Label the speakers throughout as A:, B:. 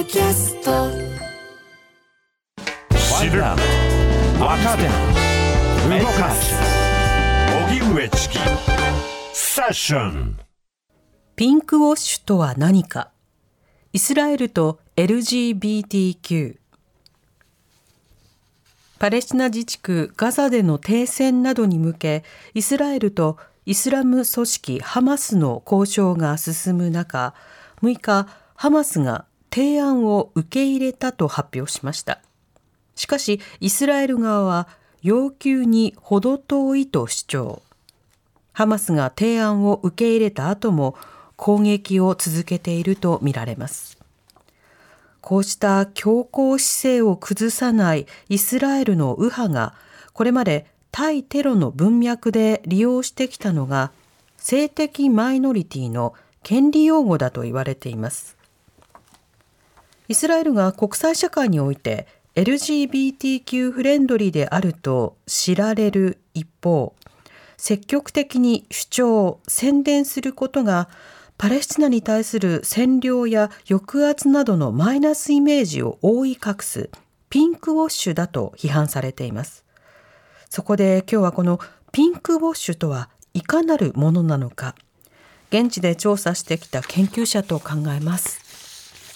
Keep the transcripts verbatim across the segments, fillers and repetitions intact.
A: キャスト。
B: 知る若手動かす荻上チキセッション。
C: ピンクウォッシュとは何か。イスラエルと エルジービーティーキュー。パレスチナ自治区ガザでの停戦などに向け、イスラエルとイスラム組織ハマスの交渉が進む中、むいかハマスが提案を受け入れたと発表しました。しかしイスラエル側は要求に程遠いと主張。ハマスが提案を受け入れた後も攻撃を続けているとみられます。こうした強硬姿勢を崩さないイスラエルの右派がこれまで対テロの文脈で利用してきたのが性的マイノリティの権利擁護だと言われています。イスラエルが国際社会において エルジービーティーキュー フレンドリーであると知られる一方、積極的に主張・宣伝することがパレスチナに対する占領や抑圧などのマイナスイメージを覆い隠すピンクウォッシュだと批判されています。そこで今日はこのピンクウォッシュとはいかなるものなのか、現地で調査してきた研究者と考えます。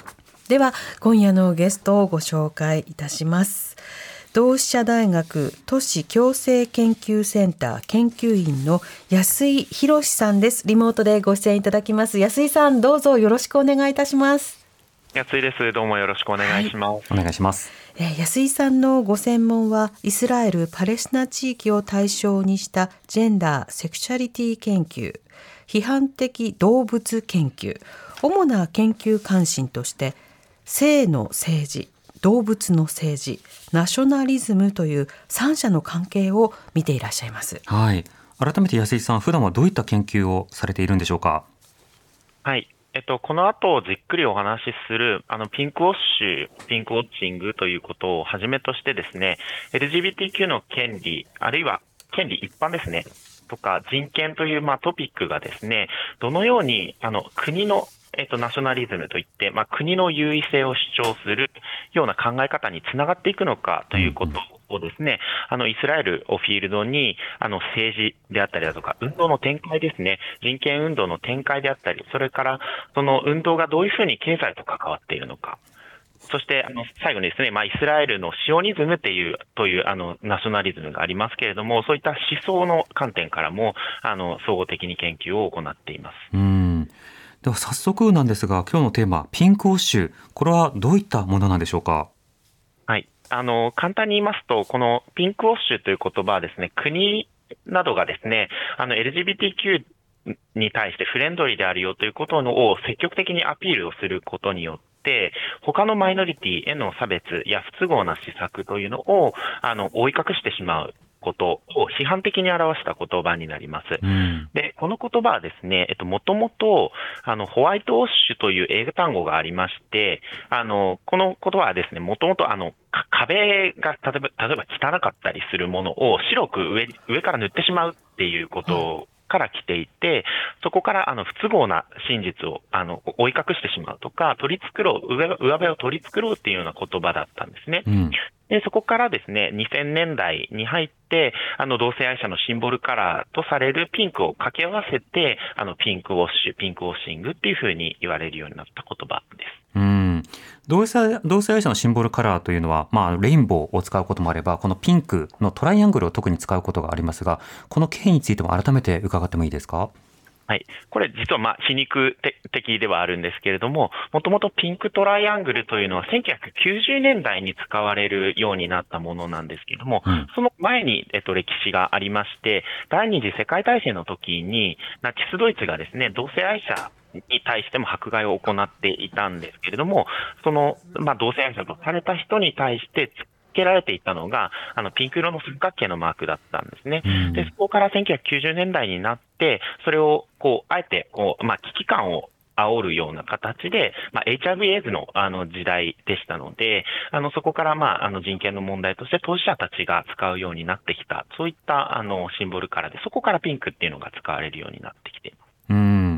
C: では今夜のゲストをご紹介いたします。同志社大学都市共生研究センター研究員の安井博さんです。リモートでご出演いただきます。安井さん、どうぞよろしくお願いいたします。
D: 安井です。どうもよろしくお願いします。
E: はい、お願いします。
C: えー、安井さんのご専門はイスラエル・パレスチナ地域を対象にしたジェンダー・セクシャリティ研究、批判的動物研究、主な研究関心として性の政治、動物の政治、ナショナリズムという三者の関係を見ていらっしゃいます。
E: はい、改めて安井さん、普段はどういった研究をされているんでしょうか。
D: はい、えっと、この後じっくりお話しするあのピンクウォッシュ、ピンクウォッチングということをはじめとしてですね、エルジービーティーキュー の権利、あるいは権利一般ですね、とか人権というまあトピックがですね、どのようにあの国のえっと、ナショナリズムといって、まあ、国の優位性を主張するような考え方につながっていくのかということをですね、あの、イスラエルをフィールドに、あの、政治であったりだとか、運動の展開ですね、人権運動の展開であったり、それから、その運動がどういうふうに経済と関わっているのか、そして、あの、最後にですね、まあ、イスラエルのシオニズムっていう、という、あの、ナショナリズムがありますけれども、そういった思想の観点からも、あの、総合的に研究を行っています。
E: うんでは早速なんですが、今日のテーマピンクウォッシュ、これはどういったものなんでしょうか。
D: はい、あの簡単に言いますと、このピンクウォッシュという言葉はですね、国などがですね、あの エルジービーティーキュー に対してフレンドリーであるよということを積極的にアピールをすることによって他のマイノリティへの差別や不都合な施策というのをあの覆い隠してしまうことを批判的に表した言葉になります。うん、で、この言葉はですね、えっと、もともと、あの、ホワイトウォッシュという英語単語がありまして、あの、この言葉はですね、もともとあの、壁が例えば、例えば汚かったりするものを白く上、上から塗ってしまうっていうことを、から来ていて、そこからあの不都合な真実をあの追い隠してしまうとか、取り繕う、上、上辺を取り繕うっていうような言葉だったんですね。うん、で、そこからですね、にせんねんだいに入って、あの同性愛者のシンボルカラーとされるピンクを掛け合わせて、あのピンクウォッシュ、ピンクウォッシングっていうふうに言われるようになった言葉です。
E: うん同性、同性愛者のシンボルカラーというのは、まあ、レインボーを使うこともあれば、このピンクのトライアングルを特に使うことがありますが、この経緯についても改めて伺ってもいいですか。
D: はい、これ実はまあ皮肉的ではあるんですけれども、もともとピンクトライアングルというのはせんきゅうひゃくきゅうじゅうねんだいに使われるようになったものなんですけれども、うん、その前に、えっと、歴史がありまして、第二次世界大戦の時にナチスドイツがですね、同性愛者に対しても迫害を行っていたんですけれども、その、まあ、同性愛者とされた人に対してつけられていたのが、あの、ピンク色の三角形のマークだったんですね。うん、で、そこからせんきゅうひゃくきゅうじゅうねんだいになって、それを、こう、あえて、こう、まあ、危機感を煽るような形で、まあ、エイチアイブイ エイズの、あの、時代でしたので、あの、そこから、まあ、あの、人権の問題として当事者たちが使うようになってきた、そういった、あの、シンボルカラーで、そこからピンクっていうのが使われるようになってきています。
E: うん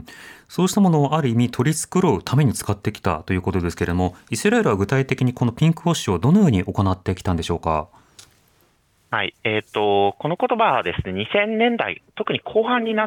E: ん、そうしたものをある意味取り繕うために使ってきたということですけれども、イスラエルは具体的にこのピンクウォッシュをどのように行ってきたんでしょうか。
D: はい、えーと、この言葉はですね、にせんねんだい、特に後半になって、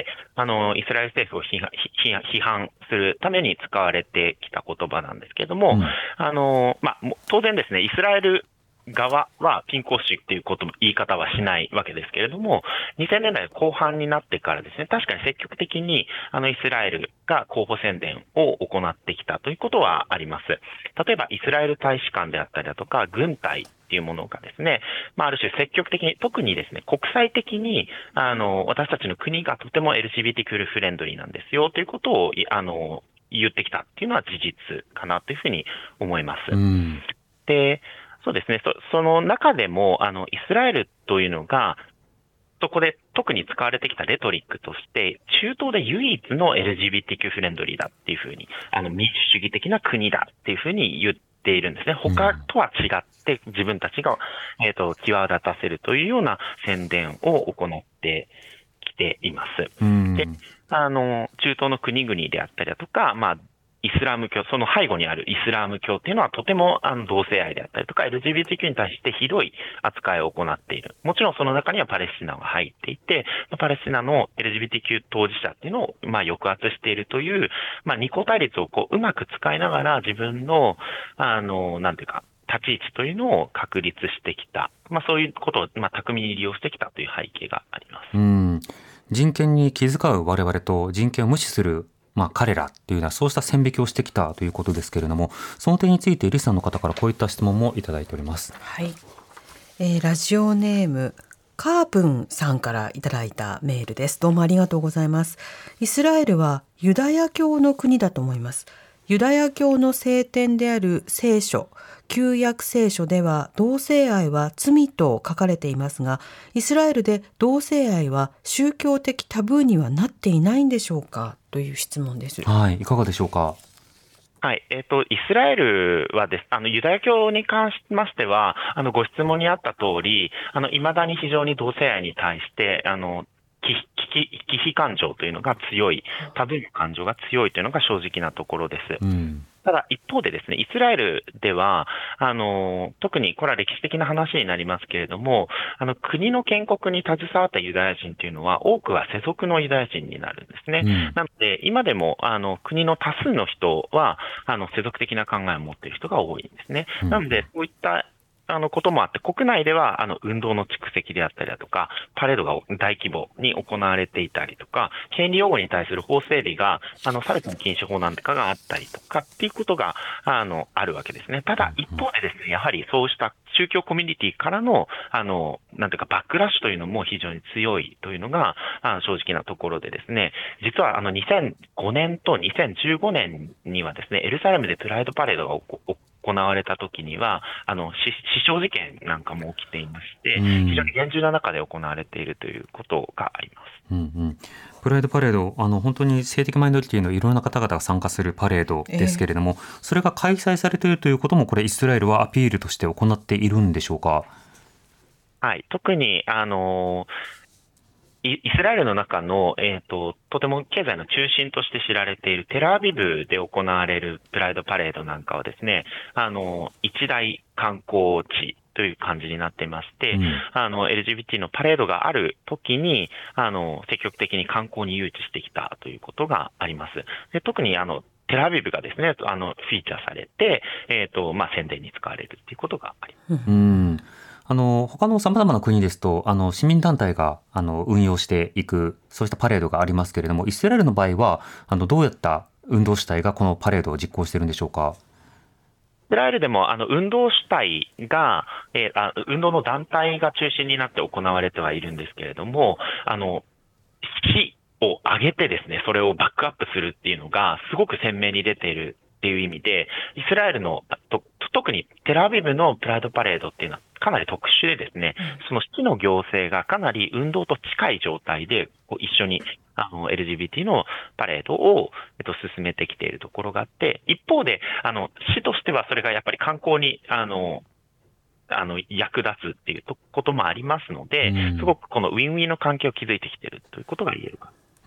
D: あの、イスラエル政府を批判、批判するために使われてきた言葉なんですけれども、うん、あの、まあ、当然ですね、イスラエル側はピンクウォッシュっていうことも言い方はしないわけですけれども、にせんねんだい後半になってからですね、確かに積極的にあのイスラエルが候補宣伝を行ってきたということはあります。例えばイスラエル大使館であったりだとか軍隊っていうものがですね、まあ、ある種積極的に、特にですね、国際的にあの私たちの国がとても エルジービーティーキュー フレンドリーなんですよということをあの言ってきたっていうのは事実かなというふうに思います。うん、でそうですね。そ, その中でも、あの、イスラエルというのが、そこで特に使われてきたレトリックとして、中東で唯一の エルジービーティーキュー フレンドリーだっていうふうに、あの、民主主義的な国だっていうふうに言っているんですね。他とは違って自分たちが、えっと、際立たせるというような宣伝を行ってきています。で、あの、中東の国々であったりだとか、まあ、イスラム教、その背後にあるイスラム教っていうのはとてもあの同性愛であったりとか エルジービーティーキュー に対してひどい扱いを行っている。もちろんその中にはパレスチナが入っていて、パレスチナの エルジービーティーキュー 当事者っていうのをまあ抑圧しているという、まあ二項対立をこううまく使いながら自分の、あの、なんていうか、立ち位置というのを確立してきた。まあそういうことをまあ巧みに利用してきたという背景があります。
E: うん。人権に気遣う我々と人権を無視するまあ、彼らっていうのはそうした線引きをしてきたということですけれども、その点についてリスナーの方からこういった質問もいただいております。
C: はい、えー、ラジオネームカープンさんからいただいたメールです。どうもありがとうございます。イスラエルはユダヤ教の国だと思います。ユダヤ教の聖典である聖書、旧約聖書では同性愛は罪と書かれていますが、イスラエルで同性愛は宗教的タブーにはなっていないんでしょうかという質問です。
E: はい、いかがでしょうか。
D: はい、えっと、イスラエルはです、あの、ユダヤ教に関しましては、あの、ご質問にあった通り、あの、未だに非常に同性愛に対して、あの、忌避感情というのが強い、タブーの感情が強いというのが正直なところです。うん、ただ一方でですね、イスラエルでは、あの、特にこれは歴史的な話になりますけれども、あの、国の建国に携わったユダヤ人というのは、多くは世俗のユダヤ人になるんですね。うん、なので、今でも、あの、国の多数の人は、あの、世俗的な考えを持っている人が多いんですね。うん、なので、こういったあのこともあって、国内ではあの運動の蓄積であったりだとか、パレードが大規模に行われていたりとか、権利擁護に対する法整備が、あの、差別の禁止法なんかがあったりとかっていうことが、あの、あるわけですね。ただ、一方でですね、やはりそうした宗教コミュニティからの、あの、なんていうか、バックラッシュというのも非常に強いというのが、あの正直なところでですね、実はあの、にせんごねんとにせんじゅうごねんにはですね、エルサレムでプライドパレードが起こ行われた時には、あの、死傷事件なんかも起きていまして、非常に厳重な中で行われているということがあります。
E: うんうん、プライドパレード、あの、本当に性的マイノリティのいろんな方々が参加するパレードですけれども、えー、それが開催されているということも、これ、イスラエルはアピールとして行っているんでしょうか。
D: はい、特に、あの、イスラエルの中の、えーと、とても経済の中心として知られているテルアビブで行われるプライドパレードなんかはですね、あの、一大観光地という感じになっていまして、うん、あの、エルジービーティー のパレードがある時に、あの、積極的に観光に誘致してきたということがあります。で、特にあの、テルアビブがですね、あの、フィーチャーされて、えっと、まあ、宣伝に使われるということがあります。
E: うんあの他のさまざまな国ですとあの市民団体があの運用していくそうしたパレードがありますけれども、イスラエルの場合はあのどうやった運動主体がこのパレードを実行しているんでしょうか。
D: イスラエルでもあの運動主体が、えー、あ運動の団体が中心になって行われてはいるんですけれども、あの市を挙げてですね、それをバックアップするっていうのがすごく鮮明に出ているっていう意味で、イスラエルのと特にテルアビブのプライドパレードっていうのはかなり特殊でですね、その市の行政がかなり運動と近い状態でこう一緒にあの エルジービーティー のパレードを、えっと、進めてきているところがあって、一方であの市としてはそれがやっぱり観光にあのあの役立つっていうこともありますので、すごくこのウィンウィンの関係を築いてきているということが言えるか。
E: うん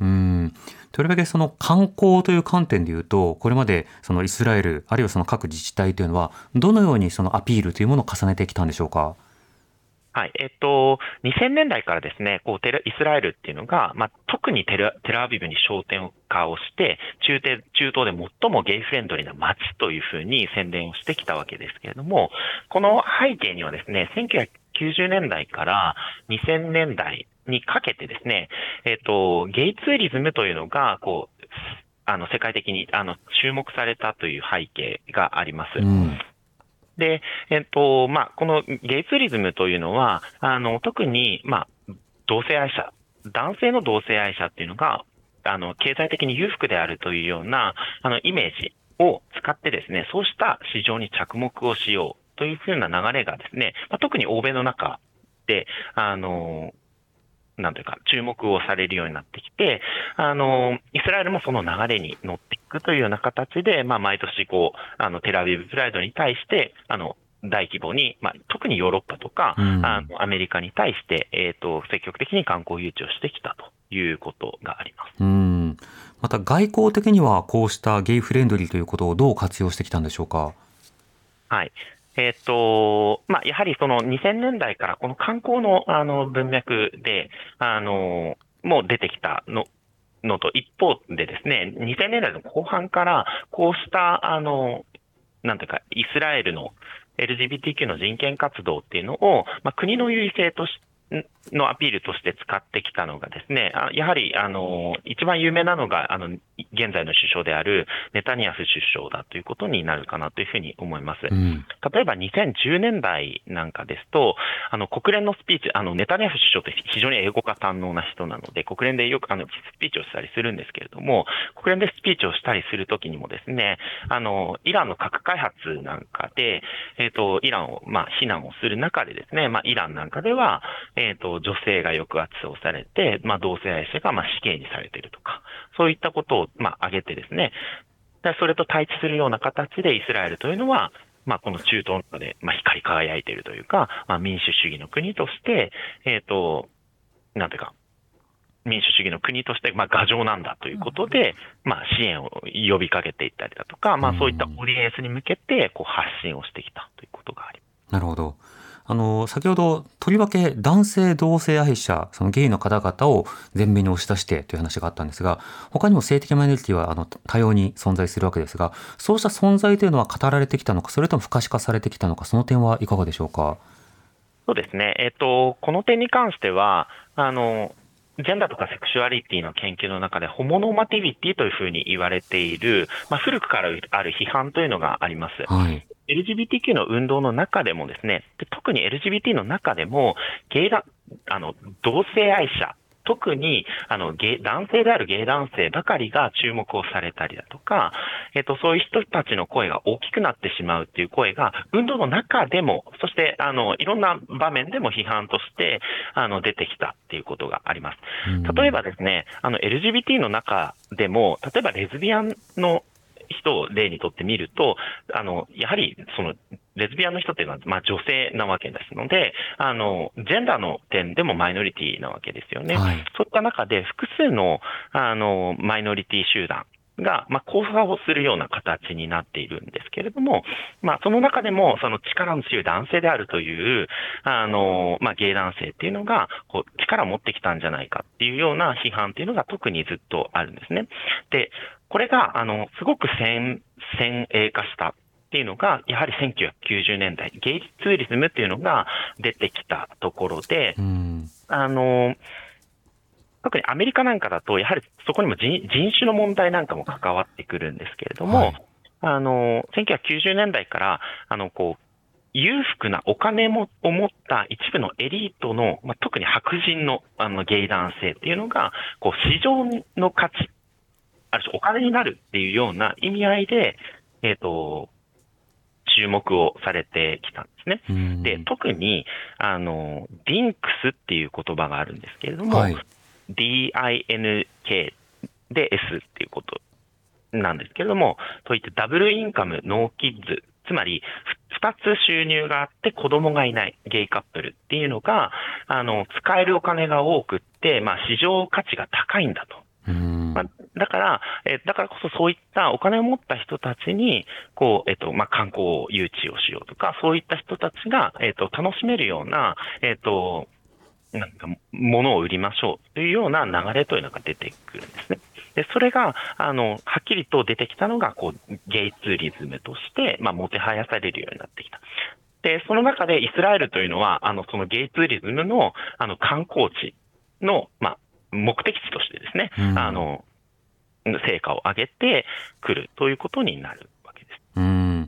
E: ん、とりわけその観光という観点でいうと、これまでそのイスラエルあるいはその各自治体というのはどのようにそのアピールというものを重ねてきたんでしょうか。
D: はい、えっと、にせんねんだいからですね、こうテレイスラエルっていうのが、まあ、特にテル、テルアビブに焦点化をして、中東、中東で最もゲイフレンドリーな街というふうに宣伝をしてきたわけですけれども、この背景にはですね、せんきゅうひゃくきゅうじゅうねんだいからにせんねんだいにかけてですね、えっと、ゲイツーリズムというのが、こう、あの、世界的に、あの、注目されたという背景があります。うん、で、えっと、まあ、このゲイツーリズムというのは、あの、特に、まあ、同性愛者、男性の同性愛者っていうのが、あの、経済的に裕福であるというような、あの、イメージを使ってですね、そうした市場に着目をしようというふうな流れがですね、まあ、特に欧米の中で、あの、なんというか、注目をされるようになってきて、あの、イスラエルもその流れに乗っていくというような形で、まあ、毎年こう、あの、テルアビブプライドに対して、あの、大規模に、まあ、特にヨーロッパとか、うん、あのアメリカに対して、えっと、積極的に観光誘致をしてきたということがあります。
E: うん。また、外交的にはこうしたゲイフレンドリーということをどう活用してきたんでしょうか。
D: はい。えっと、まあ、やはりそのにせんねんだいからこの観光のあの文脈で、あの、もう出てきたの、のと一方でですね、にせんねんだいの後半からこうした、あの、なんていうか、イスラエルの エルジービーティーキュー の人権活動っていうのを、まあ、国の優位性として、のアピールとして使ってきたのがですね、やはり、あの、一番有名なのが、あの、現在の首相であるネタニヤフ首相だということになるかなというふうに思います。うん、例えばにせんじゅうねんだいなんかですと、あの、国連のスピーチ、あの、ネタニヤフ首相って非常に英語が堪能な人なので、国連でよくあの、スピーチをしたりするんですけれども、国連でスピーチをしたりするときにもですね、あの、イランの核開発なんかで、えっと、イランを、まあ、非難をする中でですね、まあ、イランなんかでは、えっと、女性が抑圧をされて、まあ、同性愛者がまあ死刑にされているとか、そういったことをまあ挙げてですね、でそれと対峙するような形でイスラエルというのは、まあ、この中東の中でまあ光り輝いているというか、まあ、民主主義の国として、えっと、なんていうか、民主主義の国として、まあ、牙城なんだということで、まあ、支援を呼びかけていったりだとか、まあ、そういったオーディエンスに向けて、こう、発信をしてきたということがあります。
E: なるほど。あの、先ほど、とりわけ男性同性愛者、そのゲイの方々を前面に押し出してという話があったんですが、他にも性的マイノリティはあの多様に存在するわけですが、そうした存在というのは語られてきたのか、それとも不可視化されてきたのか、その点はいかがでしょうか。
D: そうですね。えっと、この点に関しては、あの、ジェンダーとかセクシュアリティの研究の中でホモノーマティビティというふうに言われている、まあ、古くからある批判というのがあります。はい、エルジービーティーキュー の運動の中でもですね、で特に エルジービーティー の中でも、ゲイだ、あの、同性愛者、特に、あの、ゲイ、男性であるゲイ男性ばかりが注目をされたりだとか、えっと、そういう人たちの声が大きくなってしまうっていう声が、運動の中でも、そして、あの、いろんな場面でも批判として、あの、出てきたっていうことがあります。例えばですね、あの、エルジービーティー の中でも、例えばレズビアンの人を例にとってみると、あの、やはり、その、レズビアンの人っていうのは、まあ女性なわけですので、あの、ジェンダーの点でもマイノリティなわけですよね。はい、そういった中で、複数の、あの、マイノリティ集団が、まあ、交差をするような形になっているんですけれども、まあ、その中でも、その力の強い男性であるという、あの、まあ、ゲイ男性っていうのが、こう、力を持ってきたんじゃないかっていうような批判っていうのが特にずっとあるんですね。で、これが、あの、すごく先、先鋭化したっていうのが、やはりせんきゅうひゃくきゅうじゅうねんだい、ゲイツーリズムっていうのが出てきたところで、うん、あの、特にアメリカなんかだと、やはりそこにも 人, 人種の問題なんかも関わってくるんですけれども、はい、あの、せんきゅうひゃくきゅうじゅうねんだいから、あの、こう、裕福なお金もを持った一部のエリートの、まあ、特に白人の、あのゲイ男性っていうのが、こう、市場の価値、ある種お金になるっていうような意味合いで、えっと、注目をされてきたんですね。で、特に、あの、ディンクスっていう言葉があるんですけれども、はい、ディーアイエヌケー で S っていうことなんですけれども、といってダブルインカム、ノーキッズ、つまり二つ収入があって子供がいないゲイカップルっていうのが、あの、使えるお金が多くって、まあ市場価値が高いんだと。うん
E: うん
D: まあ、だから、えーだからこそそういったお金を持った人たちに、こう、えっ、と、まあ、観光誘致をしようとか、そういった人たちが、えっ、と、楽しめるような、えっ、と、なんか、ものを売りましょうというような流れというのが出てくるんですね。で、それが、あの、はっきりと出てきたのが、こう、ゲイツーリズムとして、まあ、もてはやされるようになってきた。で、その中でイスラエルというのは、あの、そのゲイツーリズムの、あの、観光地の、まあ、目的地としてですね、
E: うん、
D: あの、成果を上げてくるということになるわけです。
E: うん、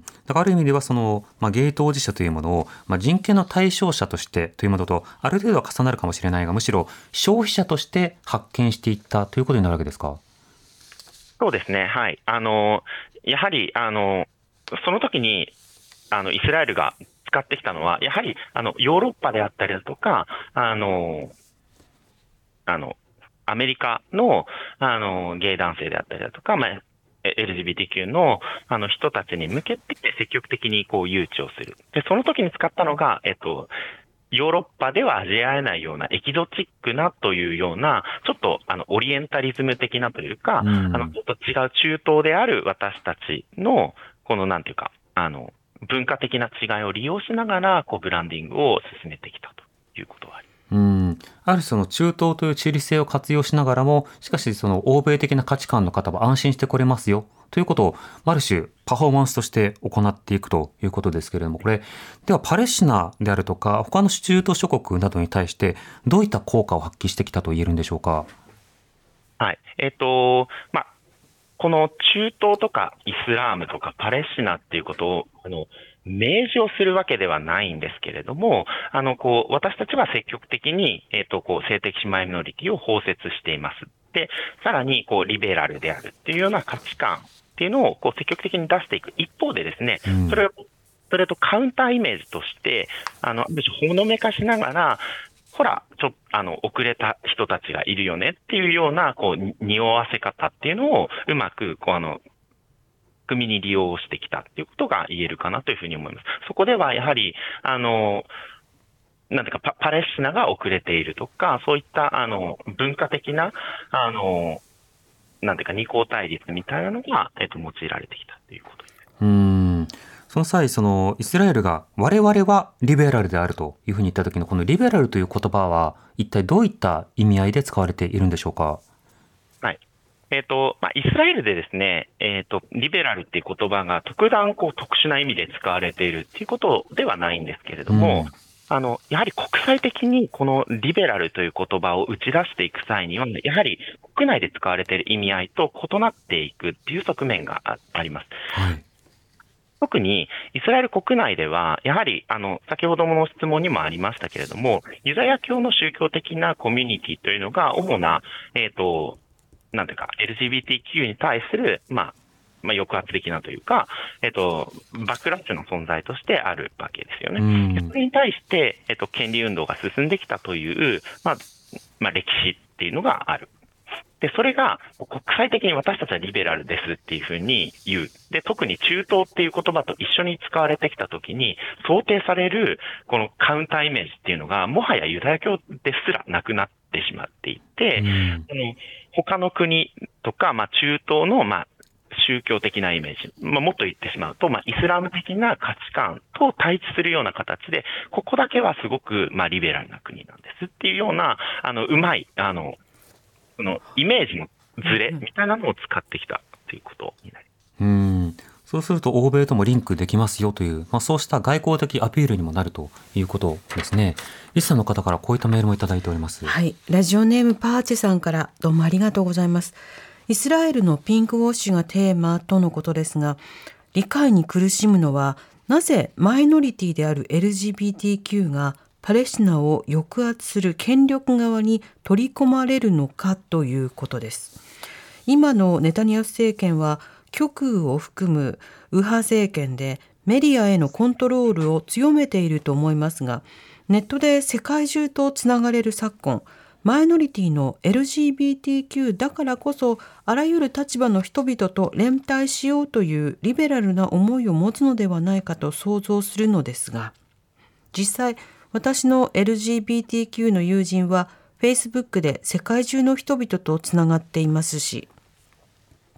E: だからある意味ではその、まあ、ゲイ当事者というものを、まあ、人権の対象者としてというものとある程度は重なるかもしれないが、むしろ消費者として発見していったということになるわけですか。
D: そうですね。はい。あの、やはり、あの、その時に、あの、イスラエルが使ってきたのは、やはり、あの、ヨーロッパであったりだとか、あの、あの、アメリカの、あの、ゲイ男性であったりだとか、まあ、エルジービーティーキュー の、あの、人たちに向けて積極的にこう誘致をする。で、その時に使ったのが、えっと、ヨーロッパでは味わえないようなエキゾチックなというような、ちょっとあのオリエンタリズム的なというか、
E: うん、
D: あのちょっと違う中東である私たちの、このなんていうか、あの、文化的な違いを利用しながら、こうブランディングを進めてきたということはあります。
E: うん、ある種その中東という地理性を活用しながらも、しかしその欧米的な価値観の方は安心してこれますよということを、ある種パフォーマンスとして行っていくということですけれども、これではパレスチナであるとか他の中東諸国などに対してどういった効果を発揮してきたと言えるんでしょうか。
D: はい。えっと、まあ、この中東とかイスラームとかパレスチナっていうことを、あの、明示をするわけではないんですけれども、あの、こう、私たちは積極的に、えっと、こう、性的マイノリティを包摂しています。で、さらに、こう、リベラルであるっていうような価値観っていうのを、こう、積極的に出していく一方でですね、
E: うん、
D: それを、それとカウンターイメージとして、あの、ある種ほのめかしながら、ほら、ちょっと、あの、遅れた人たちがいるよねっていうような、こう、匂わせ方っていうのを、うまく、こう、あの、組に利用してきたっていうことが言えるかなというふうに思います。そこでは、やはり、あの、なんていうかパ、パレスチナが遅れているとか、そういった、あの、文化的な、あの、なんていうか、二項対立みたいなのが、えっと、用いられてきたということです。
E: うーん、その際、そのイスラエルが我々はリベラルであるというふうに言った時のこのリベラルという言葉は一体どういった意味合いで使われているんでしょうか。
D: はい。えっ、と、まあ、イスラエルでですね、えっ、と、リベラルっていう言葉が特段こう特殊な意味で使われているっていうことではないんですけれども、
E: うん
D: あの、やはり国際的にこのリベラルという言葉を打ち出していく際には、やはり国内で使われている意味合いと異なっていくっていう側面がああります。
E: はい、
D: 特にイスラエル国内では、やはり、あの、先ほどの質問にもありましたけれども、ユダヤ教の宗教的なコミュニティというのが主な、えっ、と、なんていうか、エルジービーティーキュー に対する、まあ、まあ、抑圧的なというか、えっと、バックラッシュの存在としてあるわけですよね。
E: うん
D: でそれに対して、えっと、権利運動が進んできたという、まあ、まあ、歴史っていうのがある。で、それが国際的に私たちはリベラルですっていうふうに言う。で、特に中東っていう言葉と一緒に使われてきたときに、想定されるこのカウンターイメージっていうのが、もはやユダヤ教ですらなくなってしまっていて、
E: うん
D: その他の国とか、まあ、中東の、まあ、宗教的なイメージ、まあ、もっと言ってしまうと、まあ、イスラム的な価値観と対峙するような形で、ここだけはすごく、まあ、リベラルな国なんですっていうような、あの、うまい、あの、そのイメージのズレみたいなのを使ってきたということになります。
E: うん、そうすると欧米ともリンクできますよという、まあ、そうした外交的アピールにもなるということですね。リスナーの方からこういったメールもいただいております。
C: はい、ラジオネームパーチェさんからどうもありがとうございます。イスラエルのピンクウォッシュがテーマとのことですが、理解に苦しむのはなぜマイノリティである エルジービーティーキュー がパレスチナを抑圧する権力側に取り込まれるのかということです。今のネタニヤフ政権は極右を含む右派政権でメディアへのコントロールを強めていると思いますが、ネットで世界中とつながれる昨今、マイノリティの エルジービーティーキュー だからこそあらゆる立場の人々と連帯しようというリベラルな思いを持つのではないかと想像するのですが、実際私の エルジービーティーキュー の友人は Facebook で世界中の人々とつながっていますし、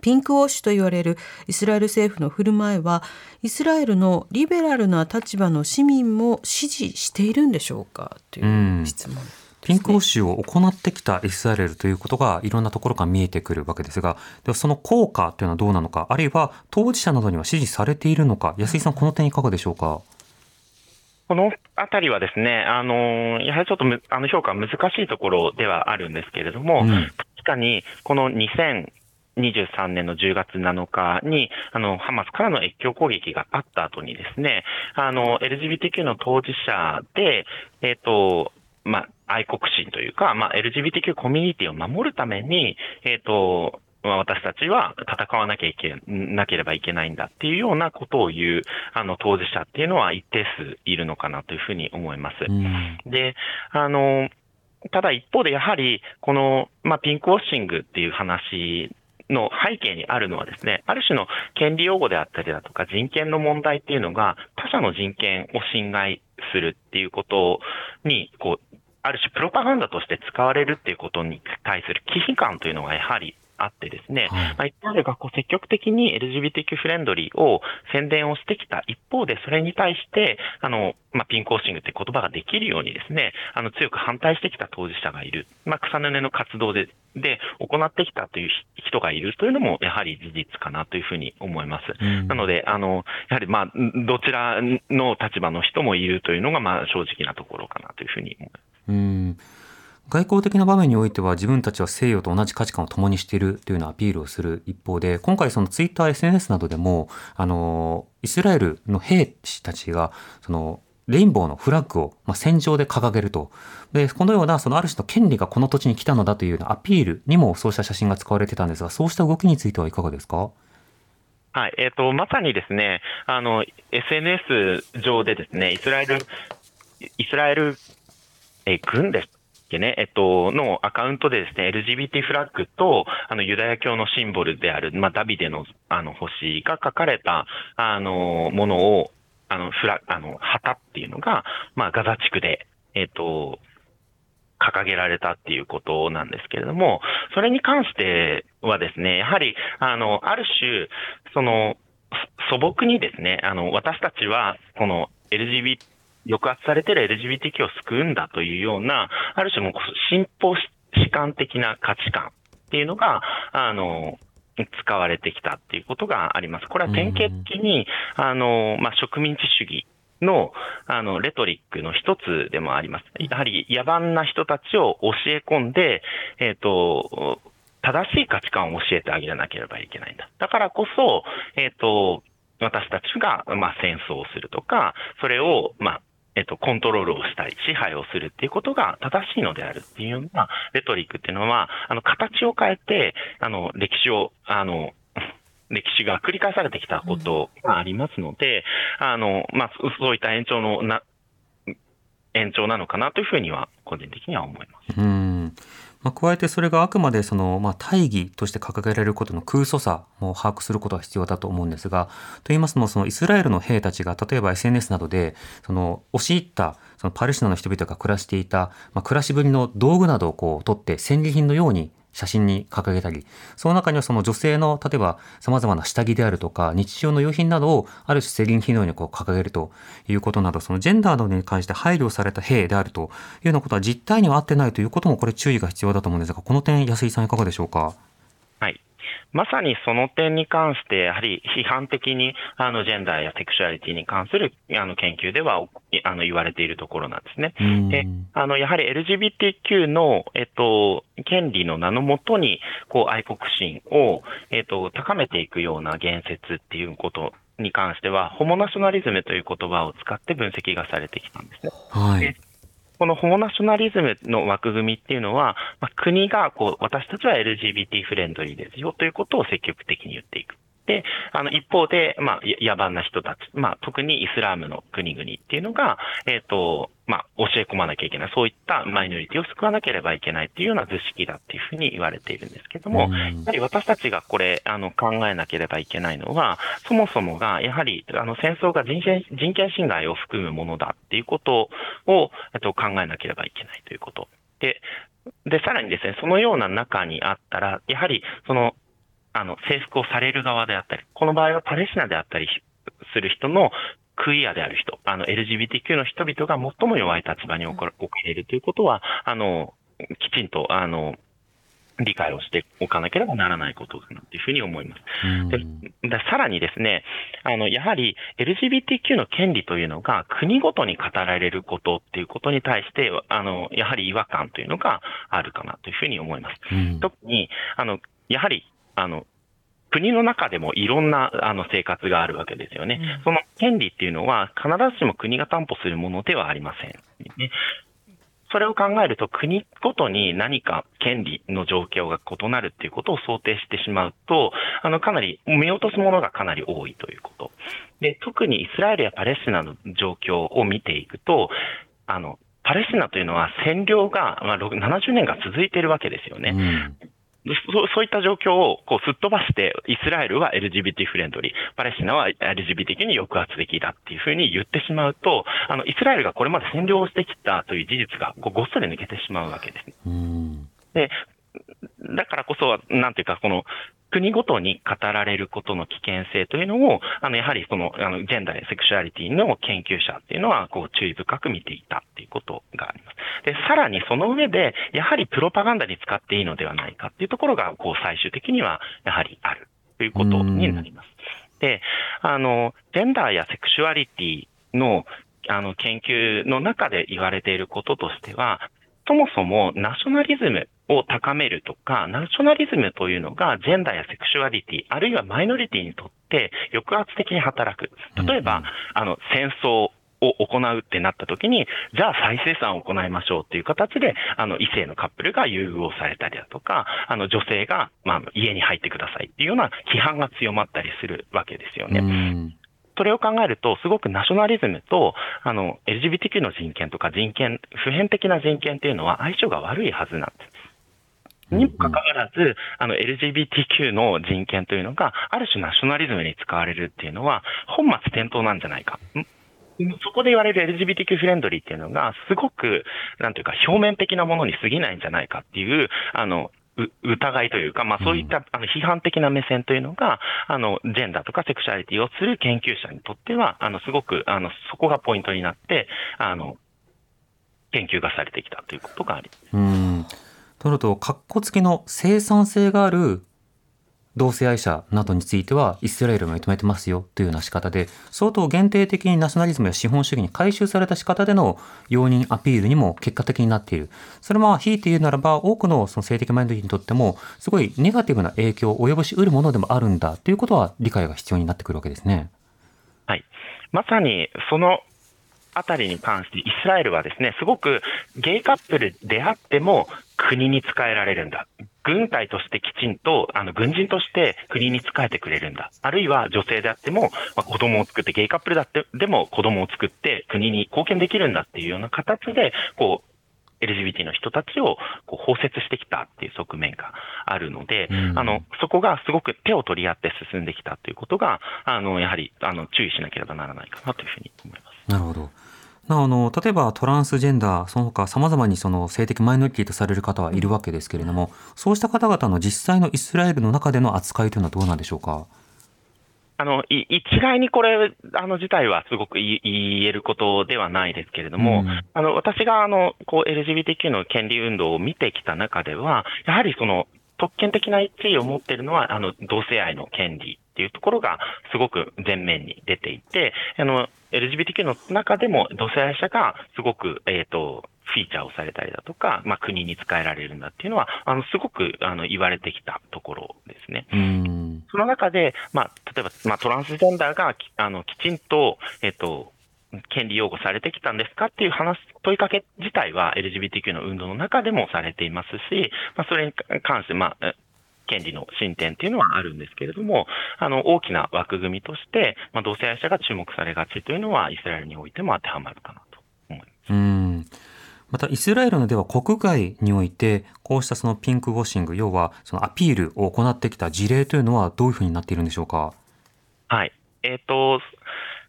C: ピンクウォッシュと言われるイスラエル政府の振る舞いは、イスラエルのリベラルな立場の市民も支持しているんでしょうかという質問、
E: ピンクウォッシュを行ってきたイスラエルということがいろんなところから見えてくるわけですが、ではその効果というのはどうなのか、あるいは当事者などには支持されているのか、安井さん、この点いかがでしょうか。
D: このあたりはですね、あのやはりちょっとむあの評価は難しいところではあるんですけれども、うん、確かにこのにせんにじゅうさんねんのじゅうがつなのかにあのハマスからの越境攻撃があった後にですね、あの エルジービーティーキュー の当事者で、えっとまあ、愛国心というか、まあ、エルジービーティーキュー コミュニティを守るために、えっとまあ、私たちは戦わなきゃいけなければいけないんだっていうようなことを言うあの当事者っていうのは一定数いるのかなというふうに思います。うん、で、あのただ一方でやはりこの、まあ、ピンクウォッシングっていう話の背景にあるのはですね、ある種の権利擁護であったりだとか人権の問題っていうのが他者の人権を侵害するっていうことにこうある種プロパガンダとして使われるっていうことに対する忌避感というのがやはりあってですね、はい、まあ、一方で学校積極的に エルジービーティーキュー フレンドリーを宣伝をしてきた一方で、それに対してあの、まあ、ピンクウォッシングって言葉ができるようにですね、あの強く反対してきた当事者がいる、まあ、草の根の活動でで行ってきたという人がいるというのもやはり事実かなというふうに思います。うん、なのであのやはりまあどちらの立場の人もいるというのがまあ正直なところかなというふうに思います。
E: うん、外交的な場面においては自分たちは西洋と同じ価値観を共にしているというようなアピールをする一方で、今回そのツイッター エスエヌエス などでもあのイスラエルの兵士たちがそのレインボーのフラッグを、まあ、戦場で掲げると。で、このようなそのある種の権利がこの土地に来たのだというようなアピールにもそうした写真が使われてたんですが、そうした動きについてはいかがですか。
D: はい、えっと、まさにですね、あの、エスエヌエス 上でですね、イスラエル、イスラエル、え、軍です。ね、えっと、のアカウントでですね、エルジービーティー フラッグと、あの、ユダヤ教のシンボルである、まあ、ダビデの、あの、星が書かれた、あの、ものを、あの、フラ、あの、旗っていうのが、まあ、ガザ地区で、えっと、掲げられたっていうことなんですけれども、それに関してはですね、やはり、あの、ある種、その、素朴にですね、あの、私たちは、この エルジービーティー、抑圧されている エルジービーティーキュー を救うんだというような、ある種もう進歩史観的な価値観っていうのが、あの、使われてきたっていうことがあります。これは典型的に、あの、まあ、植民地主義の、あの、レトリックの一つでもあります。やはり野蛮な人たちを教え込んで、えっと、正しい価値観を教えてあげなければいけないんだ。だからこそ、えっと、私たちが、まあ、戦争をするとか、それを、まあ、えっと、コントロールをしたり、支配をするっていうことが正しいのであるっていうようなレトリックっていうのは、あの、形を変えて、あの、歴史を、あの、歴史が繰り返されてきたことがありますので、うん、あの、まあ、そういった延長のな、延長なのかなというふうには、個人的には思います。
E: うん、まあ、加えてそれがあくまでその、まあ、大義として掲げられることの空想さも把握することが必要だと思うんですが、と言いますのも、そのイスラエルの兵たちが例えば エスエヌエス などでその押し入ったそのパレスチナの人々が暮らしていた、まあ、暮らしぶりの道具などをこう取って戦利品のように写真に掲げたり、その中にはその女性の例えば様々な下着であるとか日常の用品などをある種戦利品のようにこう掲げるということなど、そのジェンダーなどに関して配慮された兵であるというようなことは実態には合ってないということも、これ注意が必要だと思うんですが、この点安井さんいかがでしょうか。
D: はい。まさにその点に関して、やはり批判的にあのジェンダーやセクシュアリティに関するあの研究ではあの言われているところなんですね。で、あのやはり エルジービーティーキュー の、えっと、権利の名のもとにこう愛国心を、えっと、高めていくような言説っていうことに関しては、ホモナショナリズムという言葉を使って分析がされてきたんですね。
E: はい。
D: でこのホモナショナリズムの枠組みっていうのは、まあ、国がこう私たちは エルジービーティー フレンドリーですよということを積極的に言っていく。で、あの一方で、まあ、野蛮な人たち、まあ、特にイスラームの国々っていうのが、えっと、まあ、教え込まなきゃいけない、そういったマイノリティを救わなければいけないっていうような図式だっていうふうに言われているんですけども、やはり私たちがこれ、あの、考えなければいけないのは、そもそもが、やはり、あの、戦争が人権、人権侵害を含むものだっていうことを、えっと、考えなければいけないということ。で、で、さらにですね、そのような中にあったら、やはり、その、 あの征服をされる側であったり、この場合はパレスチナであったりする人のクイアである人、あの エルジービーティーキュー の人々が最も弱い立場に置かれるということは、あのきちんとあの理解をしておかなければならないことかなというふうに思います。ででさらにですね、あのやはり エルジービーティーキュー の権利というのが国ごとに語られることっていうことに対してあのやはり違和感というのがあるかなというふうに思います。うん、特にあのやはりあの国の中でもいろんなあの生活があるわけですよね。うん、その権利っていうのは必ずしも国が担保するものではありません、ね。それを考えると国ごとに何か権利の状況が異なるっていうことを想定してしまうと、あのかなり見落とすものがかなり多いということ。で、特にイスラエルやパレスチナの状況を見ていくと、あのパレスチナというのは占領が、まあ、ななじゅうねんが続いているわけですよね。うんそ, そういった状況をこうすっ飛ばして、イスラエルは エルジービーティー フレンドリー、パレスチナは エルジービーティー に抑圧的だっていうふうに言ってしまうと、あのイスラエルがこれまで占領をしてきたという事実がこうごっそり抜けてしまうわけです。うんでだからこそ、なんていうか、この国ごとに語られることの危険性というのを、あのやはりそのあのジェンダーやセクシュアリティの研究者っていうのはこう注意深く見ていたっていうことがあります。で、さらにその上で、やはりプロパガンダに使っていいのではないかっていうところが、こう最終的にはやはりあるということになります。で、あの、ジェンダーやセクシュアリティの、あの研究の中で言われていることとしては、そもそもナショナリズムを高めるとか、ナショナリズムというのがジェンダーやセクシュアリティ、あるいはマイノリティにとって抑圧的に働く。例えば、うん、あの、戦争を行うってなった時に、じゃあ再生産を行いましょうっていう形で、あの、異性のカップルが優遇をされたりだとか、あの、女性が、まあ、家に入ってくださいっていうような批判が強まったりするわけですよね。うんそれを考えると、すごくナショナリズムと、あの、エルジービーティーキュー の人権とか人権、普遍的な人権っていうのは相性が悪いはずなんです。にもかかわらず、あの、エルジービーティーキュー の人権というのが、ある種ナショナリズムに使われるっていうのは、本末転倒なんじゃないか。そこで言われる エルジービーティーキュー フレンドリーっていうのが、すごく、なんていうか、表面的なものに過ぎないんじゃないかっていう、あの、疑いというか、まあそういったあの批判的な目線というのが、あの、ジェンダーとかセクシャリティをする研究者にとっては、あの、すごく、あの、そこがポイントになって、あの、研究がされてきたということがあります。
E: うん。となると、括弧付きの生産性がある同性愛者などについてはイスラエルが認めてますよというような仕方で、相当限定的にナショナリズムや資本主義に回収された仕方での容認アピールにも結果的になっている。それはひいて言うならば、多くのその性的マイノリティにとってもすごいネガティブな影響を及ぼしうるものでもあるんだということは理解が必要になってくるわけですね。
D: はい、まさにそのあたりに関してイスラエルはですね、すごくゲイカップルであっても国に仕えられるんだ。軍隊としてきちんと、あの、軍人として国に仕えてくれるんだ。あるいは女性であっても、まあ、子供を作って、ゲイカップルだってでも子供を作って国に貢献できるんだっていうような形で、こう、エルジービーティー の人たちをこう包摂してきたっていう側面があるので、うん、あの、そこがすごく手を取り合って進んできたということが、あの、やはり、あの、注意しなければならないかなというふうに思います。
E: なるほど。なあの例えばトランスジェンダー、その他さまざまにその性的マイノリティとされる方はいるわけですけれども、そうした方々の実際のイスラエルの中での扱いというのはどうなんでしょうか。
D: あのい一概にこれあの自体はすごく言えることではないですけれども、うん、あの私があのこう エルジービーティーキュー の権利運動を見てきた中では、やはりその特権的な地位を持っているのはあの同性愛の権利っていうところがすごく前面に出ていて、あの エルジービーティーキュー の中でも同性愛者がすごく、えっと、フィーチャーをされたりだとか、まあ、国に仕えられるんだっていうのは、あの、すごく、あの、言われてきたところですね。うんその中で、まあ、例えば、まあ、トランスジェンダーが、あの、きちんと、えっと、権利擁護されてきたんですかっていう話、問いかけ自体は エルジービーティーキュー の運動の中でもされていますし、まあ、それに関して、まあ、権利の進展っていうのはあるんですけれども、あの大きな枠組みとして、まあ、同性愛者が注目されがちというのはイスラエルにおいても当てはまるかなと思います。
E: うんまたイスラエルのでは国外においてこうしたそのピンクウォッシング、要はそのアピールを行ってきた事例というのはどういうふうになっているんでしょうか。
D: はい、えーと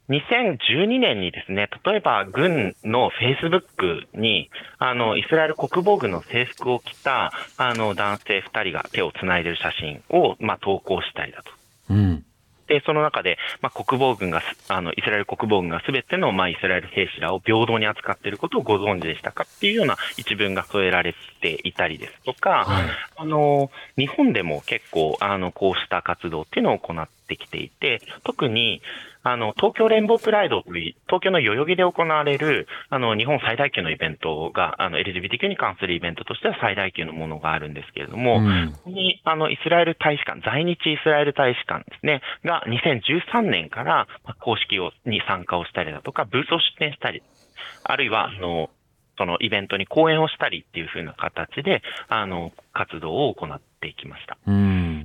D: にせんじゅうにねんにですね、例えば軍のフェイスブックに、あの、イスラエル国防軍の制服を着た、あの、男性ふたりが手をつないでいる写真を、まあ、投稿したりだと。
E: うん。
D: で、その中で、まあ、国防軍が、あの、イスラエル国防軍がすべての、まあ、イスラエル兵士らを平等に扱っていることをご存知でしたかっていうような一文が添えられていたりですとか、
E: はい、
D: あの、日本でも結構、あの、こうした活動っていうのを行ってきていて、特に、あの、東京レインボープライドという、東京の代々木で行われる、あの、日本最大級のイベントが、あの、エルジービーティーキュー に関するイベントとしては最大級のものがあるんですけれども、
E: うん、
D: ここに、あの、イスラエル大使館、在日イスラエル大使館ですね、がにせんじゅうさんねんから、公式をに参加をしたりだとか、ブースを出展したり、あるいは、あの、そのイベントに講演をしたりっていう風な形で、あの、活動を行っていきました。
E: うん、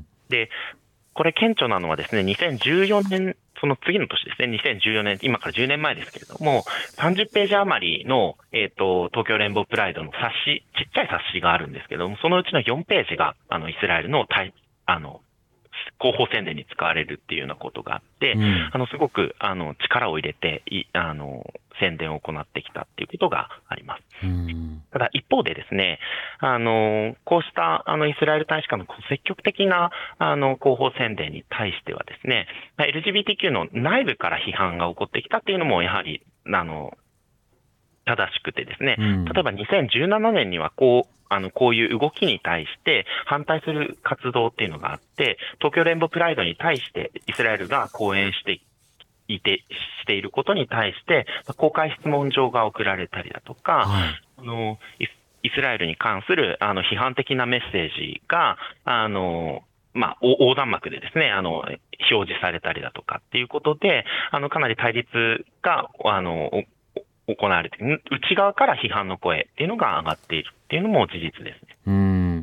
D: で、これ顕著なのはですね、にせんじゅうよねん、その次の年ですね、にせんじゅうよねん、今からじゅうねんまえですけれども、さんじゅっページ余りの、えっと、東京レインボープライドの冊子、ちっちゃい冊子があるんですけども、そのうちのよんページが、あの、イスラエルの対、あの、広報宣伝に使われるっていうようなことがあって、
E: うん、
D: あの、すごく、あの、力を入れて、い、あの、宣伝を行ってきたっていうことがあります。
E: うん、
D: ただ一方でですね、あの、こうしたあのイスラエル大使館の積極的なあの広報宣伝に対してはですね、エルジービーティーキュー の内部から批判が起こってきたっていうのもやはり、あの、正しくてですね、
E: うん、
D: 例えばにせんじゅうななねんにはこう、あの、こういう動きに対して反対する活動っていうのがあって、東京レインボープライドに対してイスラエルが講演していて、していることに対して、公開質問状が送られたりだとか、
E: はい、
D: あの、イスラエルに関する、あの、批判的なメッセージが、あの、まあ、横断幕でですね、あの、表示されたりだとかっていうことで、あの、かなり対立が、あの、行われて、内側から批判の声っていうのが上がっているっていうのも事実ですね。
E: うん。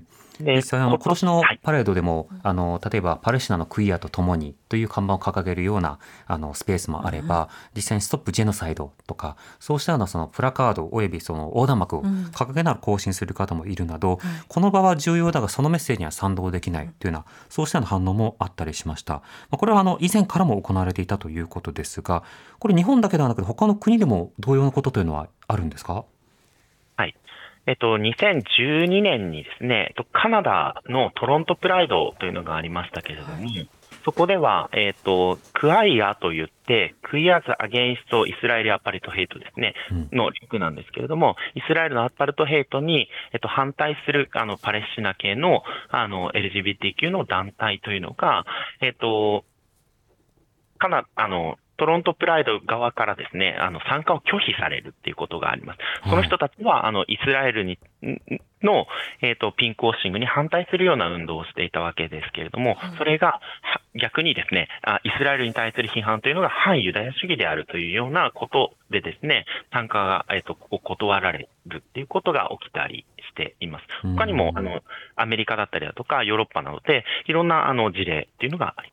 D: で
E: 実際あの今年の
D: はい
E: パレードでも、あの例えばパレスチナのクイアと共にという看板を掲げるようなあのスペースもあれば、実際にストップジェノサイドとかそうしたようなそのプラカードおよびその横断幕を掲げながら行進する方もいるなど、この場は重要だがそのメッセージには賛同できないというようなそうしたような反応もあったりしました。まあこれはあの以前からも行われていたということですが、これ日本だけではなくて他の国でも同様のことというのはあるんですか？
D: はい。えっと、にせんじゅうにねんにですね、カナダのトロントプライドというのがありましたけれども、はい、そこでは、えっと、クアイアと言って、クイアズ・アゲインスト・イスラエル・アパルトヘイトですね、うん、の略なんですけれども、イスラエルのアパルトヘイトに、えっと、反対する、あの、パレスチナ系の、あの、エルジービーティーキュー の団体というのが、えっと、かな、あの、トロントプライド側からですね、あの、参加を拒否されるっていうことがあります。この人たちは、あの、イスラエルに、の、えっと、ピンクウォッシングに反対するような運動をしていたわけですけれども、それが、逆にですね、イスラエルに対する批判というのが反ユダヤ主義であるというようなことでですね、参加が、えっと、断られるっていうことが起きたりしています。他にも、あの、アメリカだったりだとか、ヨーロッパなどで、いろんな、あの、事例っていうのがあります。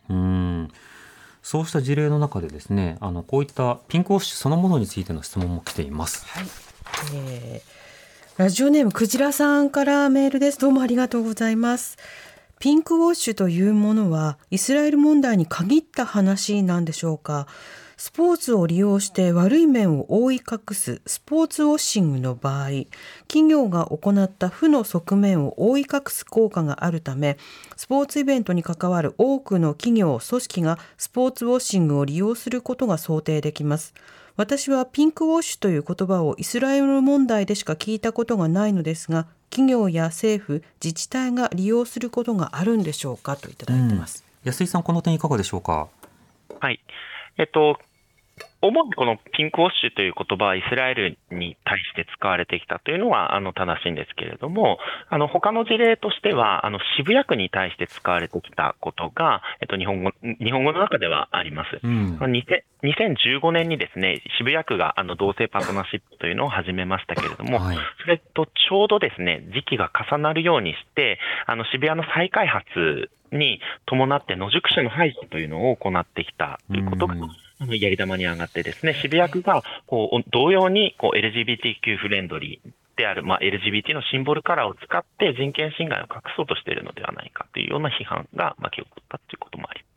E: うーん。そうした事例の中でですね、あのこういったピンクウォッシュそのものについての質問も来ています。
C: はい、えー、ラジオネームクジラさんからメールです。どうもありがとうございます。ピンクウォッシュというものはイスラエル問題に限った話なんでしょうか。スポーツを利用して悪い面を覆い隠すスポーツウォッシングの場合、企業が行った負の側面を覆い隠す効果があるため、スポーツイベントに関わる多くの企業・組織がスポーツウォッシングを利用することが想定できます。私はピンクウォッシュという言葉をイスラエル問題でしか聞いたことがないのですが、企業や政府、自治体が利用することがあるんでしょうかといただいてます。
E: うん、安井さん、この点いかがでしょうか。
D: はい。えっと、主にこのピンクウォッシュという言葉はイスラエルに対して使われてきたというのはあの正しいんですけれども、あの他の事例としてはあの渋谷区に対して使われてきたことが、えっと、日本語日本語の中ではあります。うん、にせんじゅうごねんにですね、渋谷区があの同性パートナーシップというのを始めましたけれども、はい、それとちょうどですね時期が重なるようにして、あの渋谷の再開発に伴って野宿者の排除というのを行ってきたということが、うんやり玉に上がってですね、渋谷区がこう同様にこう エルジービーティーキュー フレンドリーである、まあ、エルジービーティー のシンボルカラーを使って人権侵害を隠そうとしているのではないかというような批判が巻き起こったということもあります。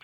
E: うん、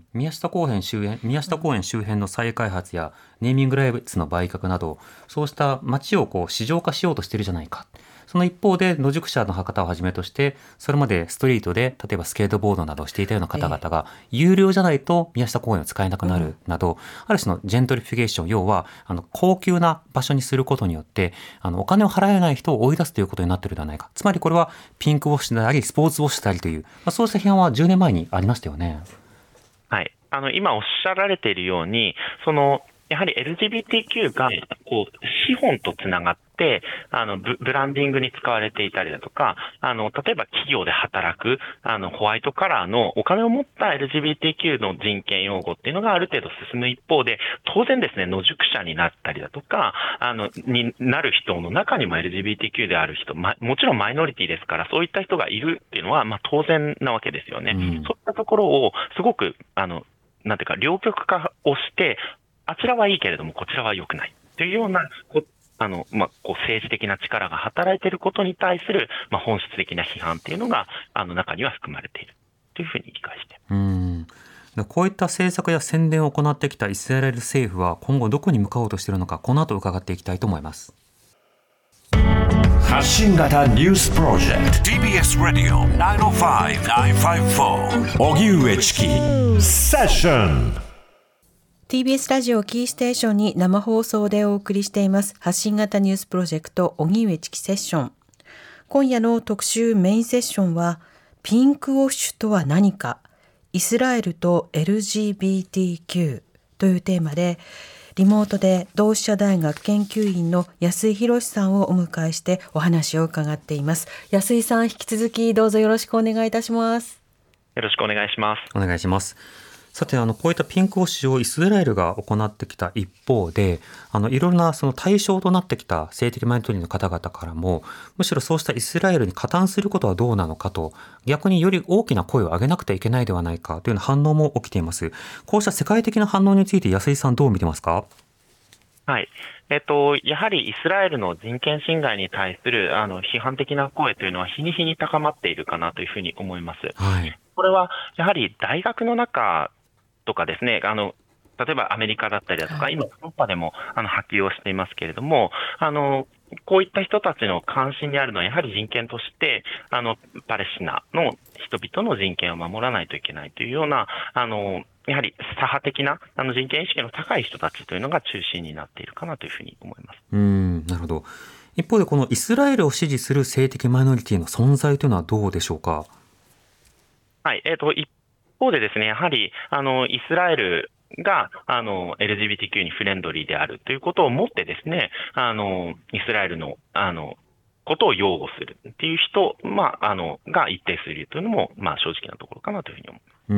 E: 宮下公園周辺、宮下公園周辺の再開発やネーミングライツの売却など、そうした街をこう市場化しようとしてるじゃないか。その一方で野宿者の方をはじめとして、それまでストリートで例えばスケートボードなどをしていたような方々が有料じゃないと宮下公園を使えなくなるなど、ある種のジェントリフィケーション、要はあの高級な場所にすることによってあのお金を払えない人を追い出すということになっているのではないか。つまりこれはピンクウォッシュでありスポーツウォッシュでありという、まあ、そうした批判はじゅうねんまえにありましたよね。
D: はい、あの今おっしゃられているように、そのやはり エルジービーティーキュー がこう資本とつながってあの ブ, ブランディングに使われていたりだとか、あの例えば企業で働くあのホワイトカラーのお金を持った エルジービーティーキュー の人権擁護っていうのがある程度進む一方で、当然ですね、野宿者になったりだとかあのになる人の中にも エルジービーティーキュー である人、ま、もちろんマイノリティですから、そういった人がいるっていうのは、まあ、当然なわけですよね、うん、そういったところをすごくあのなんていうか両極化をして、あちらはいいけれどもこちらは良くないというようなこあの、まあ、こう政治的な力が働いていることに対する、まあ、本質的な批判というのがあの中には含まれているというふうに理解して、
E: うん、こういった政策や宣伝を行ってきたイスラエル政府は今後どこに向かおうとしているのか、この後伺っていきたいと思います。
B: 発信型ニュースプロジェクト ティービーエス ラジオ きゅうまるご きゅうごよん 荻上チキセッション。
C: ティービーエス ラジオキーステーションに生放送でお送りしています発信型ニュースプロジェクト荻上チキセッション。今夜の特集メインセッションはピンクウォッシュとは何か、イスラエルと エルジービーティーキュー というテーマで、リモートで同志社大学研究員の安井博さんをお迎えしてお話を伺っています。安井さん、引き続きどうぞよろしくお願いいたします。
D: よろしくお願いします。
E: お願いします。さて、あのこういったピンクウォッシュをイスラエルが行ってきた一方で、あのいろいろなその対象となってきた性的マイノリティの方々からも、むしろそうしたイスラエルに加担することはどうなのかと、逆により大きな声を上げなくてはいけないではないかというような反応も起きています。こうした世界的な反応について安井さん、どう見てますか？
D: はい、えっと、やはりイスラエルの人権侵害に対するあの批判的な声というのは日に日に高まっているかなというふうに思います。はい、これはやはり大学の中とかですね、あの例えばアメリカだったりだとか、今ヨーロッパでもあの波及をしていますけれども、あのこういった人たちの関心にあるのはやはり人権としてあのパレスチナの人々の人権を守らないといけないというような、あのやはり左派的なあの人権意識の高い人たちというのが中心になっているかなというふうに思います。
E: うーん、なるほど。一方でこのイスラエルを支持する性的マイノリティの存在というのはどうでしょうか？
D: はい、えーと、一方でですね、やはりあのイスラエルがあの エルジービーティーキュー にフレンドリーであるということをもってですね、あのイスラエルのあのことを擁護するっていう人、まあ、あのが一定数いるというのも、まあ、正直なところかなというふうに思います。
E: うん、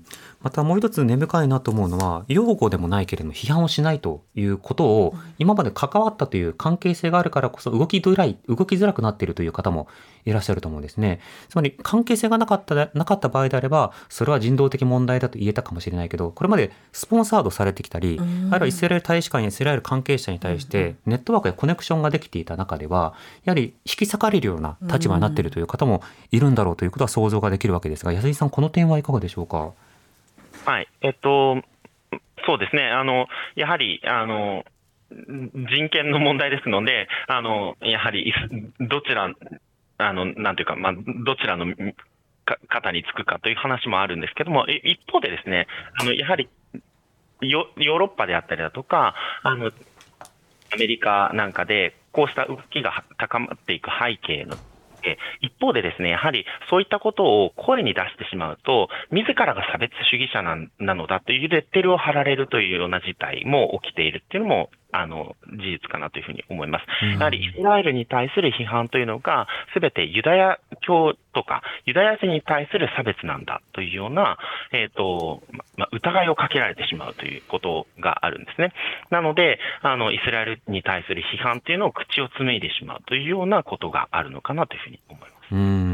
E: またもう一つ根深いなと思うのは、擁護でもないけれども批判をしないということを今まで関わったという関係性があるからこそ動きづらい動きづらくなっているという方もいらっしゃると思うんですね。つまり関係性がなかったなかった場合であれば、それは人道的問題だと言えたかもしれないけど、これまでスポンサードされてきたり、あるいはイスラエル大使館やイスラエル関係者に対してネットワークやコネクションができていた中では、やはり引き裂かれるような立場になっているという方もいるんだろうということは想像ができるわけですが、安井さん、この点はいかがでしょうか？
D: はい、えっと、そうですね、あのやはりあの人権の問題ですので、あのやはりどちら、あのなんていうか、まあ、どちらの肩につくかという話もあるんですけども、一方でですね、あのやはりヨーロッパであったりだとか、あのアメリカなんかでこうした動きが高まっていく背景の一方でですね、やはりそういったことを声に出してしまうと、自らが差別主義者 な, なのだというレッテルを貼られるというような事態も起きているっていうのもあの事実かなというふうに思います。やはりイスラエルに対する批判というのがすべてユダヤ教とかユダヤ人に対する差別なんだというような、えーとま、疑いをかけられてしまうということがあるんですね。なのであのイスラエルに対する批判というのを口を紡いでしまうというようなことがあるのかなというふうに思います。
E: うん、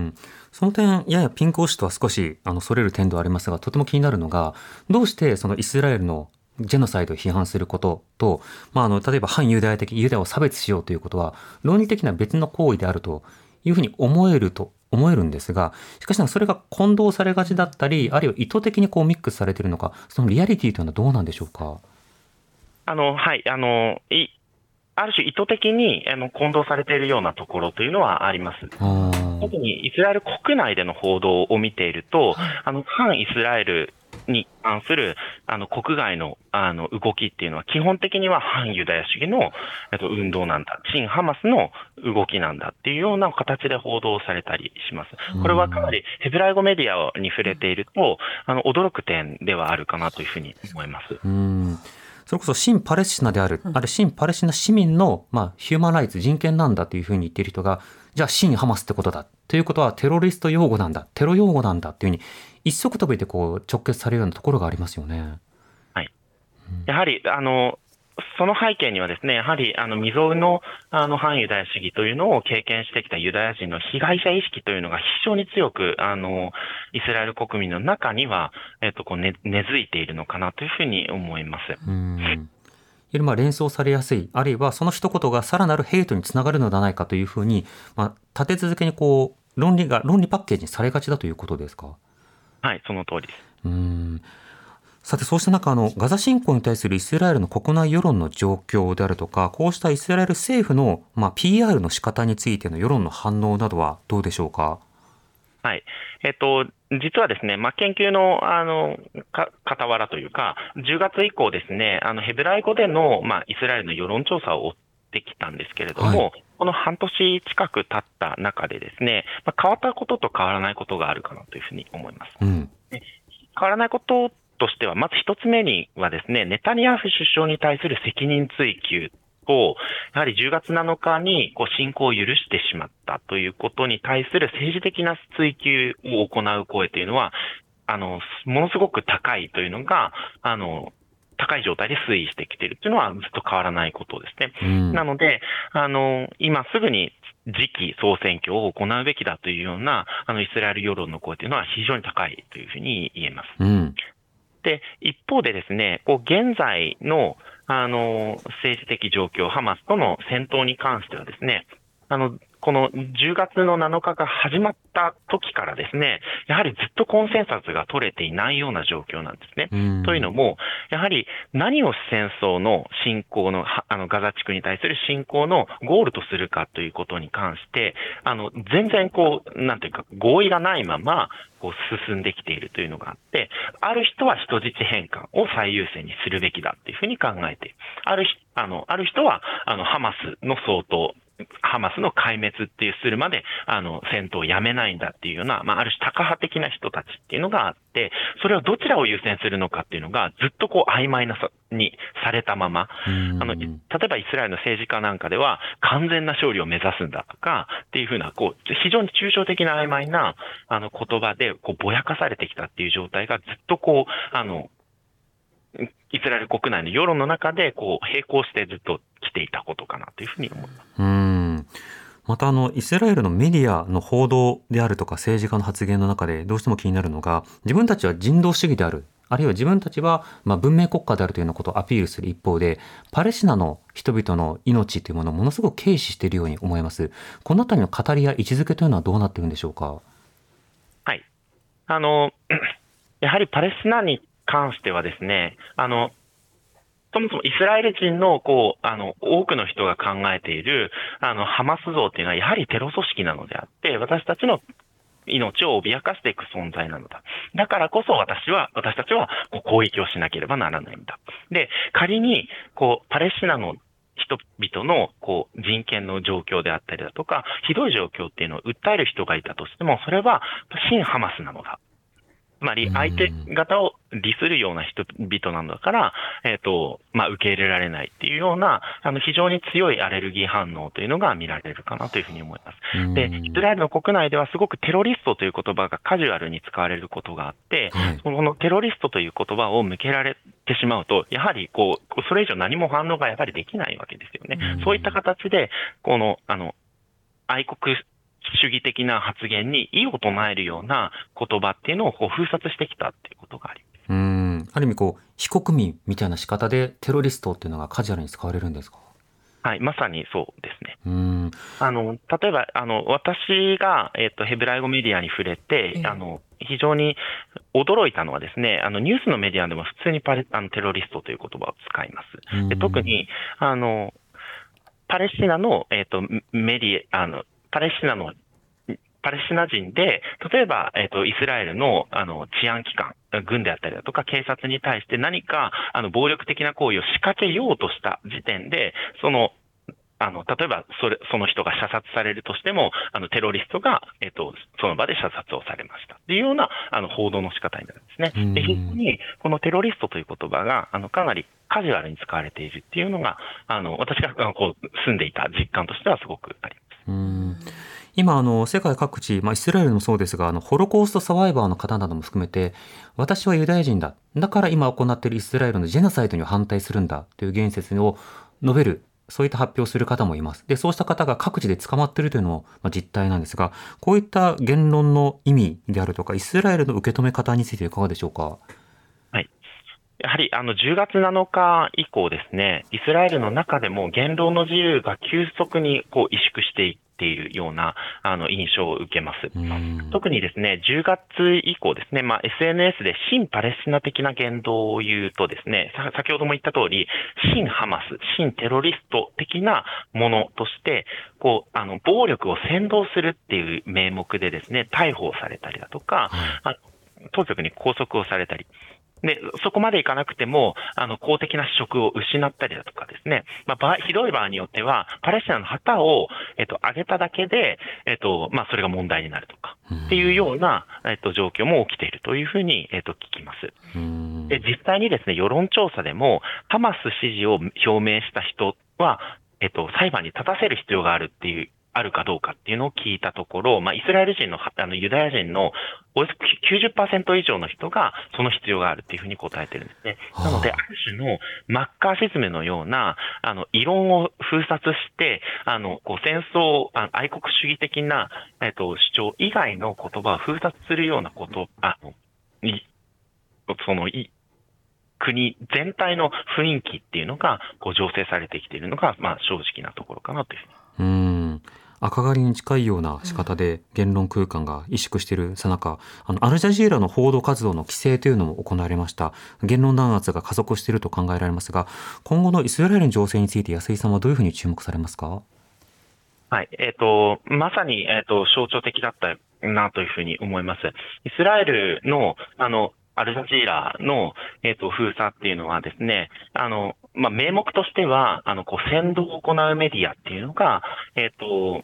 E: その点ややピンクウォッシュとは少しあのそれる点ではありますが、とても気になるのが、どうしてそのイスラエルのジェノサイドを批判することと、まあ、あの例えば反ユダヤ的ユダヤを差別しようということは論理的な別の行為であるというふうに思えると思えるんですが、しかしなんかそれが混同されがちだったり、あるいは意図的にこうミックスされているのか、そのリアリティというのはどうなんでしょうか。
D: あの、はい、あの、い、ある種意図的にあの混同されているようなところというのはあります。特にイスラエル国内での報道を見ていると、あの反イスラエルに関するあの国外のあの動きっていうのは基本的には反ユダヤ主義の、えっと、運動なんだ、親ハマスの動きなんだっていうような形で報道されたりします。これはかなりヘブライ語メディアに触れていると、あの驚く点ではあるかなというふうに思います。
E: うん、それこそ親パレスチナである、ある親パレスチナ市民の、まあ、ヒューマンライツ、人権なんだというふうに言っている人が、じゃあ親ハマスってことだということはテロリスト用語なんだ、テロ用語なんだっていうふうに一足飛びでこう直結されるようなところがありますよね。
D: はい、やはりあのその背景にはですね、やはりあの未曾有のあの反ユダヤ主義というのを経験してきたユダヤ人の被害者意識というのが非常に強くあのイスラエル国民の中には、えっと、こう 根, 根付いているのかなというふうに思います。
E: うん、よりまあ連想されやすい、あるいはその一言がさらなるヘイトにつながるのではないかというふうに、まあ、立て続けにこう論理が論理パッケージにされがちだということですか。
D: はい、その通りです。
E: うーん、さてそうした中、あのガザ侵攻に対するイスラエルの国内世論の状況であるとか、こうしたイスラエル政府の、まあ、ピーアール の仕方についての世論の反応などはどうでしょうか。
D: はい、えっと、実はですね、まあ、研究の、あのか傍らというか、じゅうがつ以降ですね、あのヘブライ語での、まあ、イスラエルの世論調査を追ってきたんですけれども、はい、この半年近く経った中でですね、まあ、変わったことと変わらないことがあるかなというふうに思います。うん、変わらないこととしては、まず一つ目にはですね、ネタニヤフ首相に対する責任追及と、やはりじゅうがつなのかにこう侵攻を許してしまったということに対する政治的な追及を行う声というのは、あの、ものすごく高いというのが、あの、高い状態で推移してきているというのはずっと変わらないことですね。うん、なので、あの、今すぐに次期総選挙を行うべきだというような、あの、イスラエル世論の声というのは非常に高いというふうに言えます。うん、で、一方でですね、こう現在の、あの、政治的状況、ハマスとの戦闘に関してはですね、あの、このじゅうがつのなのかが始まった時からですね、やはりずっとコンセンサスが取れていないような状況なんですね。というのも、やはり何を戦争の進行の、あのガザ地区に対する侵攻のゴールとするかということに関して、あの、全然こう、なんていうか合意がないまま、こう進んできているというのがあって、ある人は人質返還を最優先にするべきだというふうに考えて、ある、あの、ある人は、あの、ハマスの掃討、ハマスの壊滅っていうするまで、あの、戦闘をやめないんだっていうような、まあ、ある種タカ派的な人たちっていうのがあって、それをどちらを優先するのかっていうのがずっとこう曖昧なさにされたまま、あの、例えばイスラエルの政治家なんかでは完全な勝利を目指すんだとかっていうふうな、こう、非常に抽象的な曖昧な、あの、言葉でこうぼやかされてきたっていう状態がずっとこう、あの、イスラエル国内の世論の中でこう並行してずっと来ていたことかなというふうに思います。
E: うーん、またあのイスラエルのメディアの報道であるとか政治家の発言の中でどうしても気になるのが、自分たちは人道主義である、あるいは自分たちはまあ文明国家であるというようなことをアピールする一方で、パレスチナの人々の命というものをものすごく軽視しているように思います。このあたりの語りや位置づけというのはどうなっているんでしょうか。
D: はい、あのやはりパレスチナに関してはですね、あの、そもそもイスラエル人の、こう、あの、多くの人が考えている、あの、ハマス像っていうのはやはりテロ組織なのであって、私たちの命を脅かしていく存在なのだ。だからこそ私は、私たちはこう攻撃をしなければならないんだ。で、仮に、こう、パレスチナの人々のこう人権の状況であったりだとか、ひどい状況っていうのを訴える人がいたとしても、それは親ハマスなのだ。つまり相手方を利するような人々なんだから、えっと、まあ、受け入れられないっていうような、あの、非常に強いアレルギー反応というのが見られるかなというふうに思います。で、イスラエルの国内ではすごくテロリストという言葉がカジュアルに使われることがあって、はい、そのテロリストという言葉を向けられてしまうと、やはりこう、それ以上何も反応がやはりできないわけですよね。そういった形で、この、あの、愛国主義的な発言に異を唱えるような言葉っていうのをこう封殺してきたっていうことがあります。
E: うーん、ある意味こう非国民みたいな仕方でテロリストっていうのがカジュアルに使われるんですか。
D: はい、まさにそうですね。
E: うん、
D: あの例えばあの私が、えーと、ヘブライ語メディアに触れて、えー、あの非常に驚いたのはですね、あのニュースのメディアでも普通にパレあのテロリストという言葉を使います。で特にあのパレスチナの、えーと、メディアあのパレスチナのパレスチナ人で、例えば、えっと、イスラエルの、あの、治安機関、軍であったりだとか、警察に対して何か、あの、暴力的な行為を仕掛けようとした時点で、その、あの、例えば、それ、その人が射殺されるとしても、あの、テロリストが、えっと、その場で射殺をされました。っていうような、あの、報道の仕方になるんですね。で、非常に、このテロリストという言葉が、あの、かなりカジュアルに使われているっていうのが、あの、私が、こう、住んでいた実感としてはすごくあります。
E: うん今あの世界各地、まあ、イスラエルもそうですがあのホロコーストサバイバーの方なども含めて私はユダヤ人だだから今行っているイスラエルのジェノサイドに反対するんだという言説を述べるそういった発表をする方もいます。でそうした方が各地で捕まっているというのも、まあ、実態なんですがこういった言論の意味であるとかイスラエルの受け止め方についていかがでしょうか。
D: はい、やはりあのじゅうがつなのか以降ですね、イスラエルの中でも言論の自由が急速にこう萎縮していってているようなあの印象を受けます。特にですね、じゅうがつ以降ですね、まあ、エスエヌエス で親パレスチナ的な言動を言うとですね、先ほども言った通り、親ハマス、親テロリスト的なものとして、こう、あの、暴力を扇動するっていう名目でですね、逮捕されたりだとか、はい、当局に拘束をされたり、で、そこまでいかなくても、あの、公的な職を失ったりだとかですね、まあ、場合、ひどい場合によっては、パレスチナの旗を、えっと、上げただけで、えっと、まあ、それが問題になるとか、っていうような、えっと、状況も起きているというふうに、えっと、聞きます。で、実際にですね、世論調査でも、ハマス支持を表明した人は、えっと、裁判に立たせる必要があるっていう、あるかどうかっていうのを聞いたところ、まあ、イスラエル人の、あの、ユダヤ人のおよそ きゅうじゅっパーセント 以上の人がその必要があるっていうふうに答えてるんですね。なので、ある種のマッカーシズムのような、あの、異論を封殺して、あの、こう戦争、あ愛国主義的な、えっと、主張以外の言葉を封殺するようなこと、あの、い、その、い、国全体の雰囲気っていうのが、こう、醸成されてきているのが、まあ、正直なところかなというふうに。
E: うん赤狩りに近いような仕方で言論空間が萎縮しているさなか、あのアルジャジーラの報道活動の規制というのも行われました。言論弾圧が加速していると考えられますが、今後のイスラエルの情勢について安井さんはどういうふうに注目されますか。
D: はい、えっと、まさに、えっと、象徴的だったなというふうに思います。イスラエルの、あの、アルジャジーラの、えっと、封鎖っていうのはですね、あの、まあ、名目としては、あの、こう、扇動を行うメディアっていうのが、えっと、